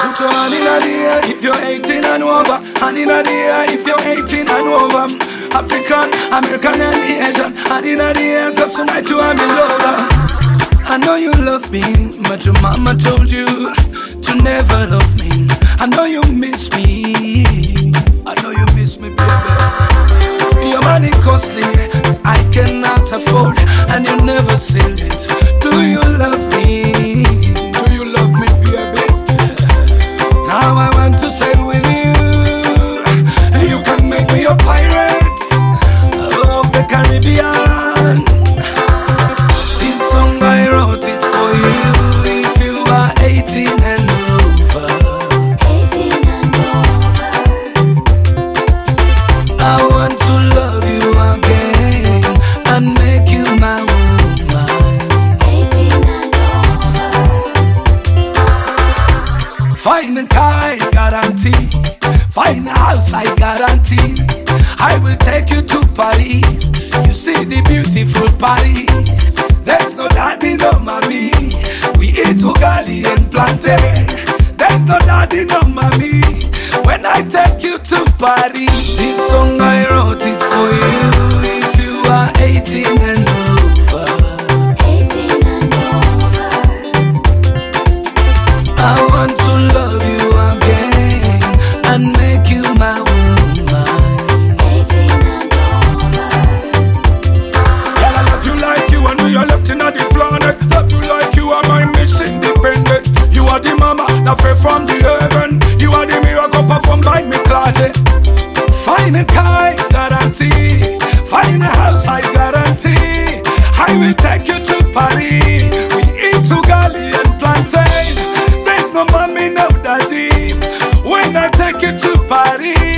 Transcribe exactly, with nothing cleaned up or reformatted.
Put your hand in the air if you're eighteen and over. Hand in the air if you're eighteen and over. African, American and Asian. Hand in the air cause tonight you are my lover. I know you love me, but your mama told you to never love me. I know you miss me. I know you miss me, baby. Your money costly, I cannot afford, and you never sell it. Do you love me? Do you love me, baby? Now I want to sail with you, and you can make me a pirate of the Caribbean. This song I wrote it for you if you are eighteen and over. eighteen and over. I want to love you again and make you my woman. eighteen and over. Find a car, I guarantee. Find a house, I guarantee. I will take you to Paris. You see the beautiful Paris. There's no daddy, no mommy. We eat ugali and plantain. There's no daddy, no mommy. When I take you to Paris, this song I wrote it for you if you are eighteen and over. eighteen and over. I want to love you again and make you my woman. eighteen and over. Girl, I love you like you and we are left in the planet. Love you like you are my Miss Independent. You are the mama that fell from the heaven. You are the miracle performed by me, Claude. Find a car, I guarantee. Find a house, I guarantee. I will take you to Paris. We eat ugali and plantain. There's no mommy, no daddy. When I take you to Paris,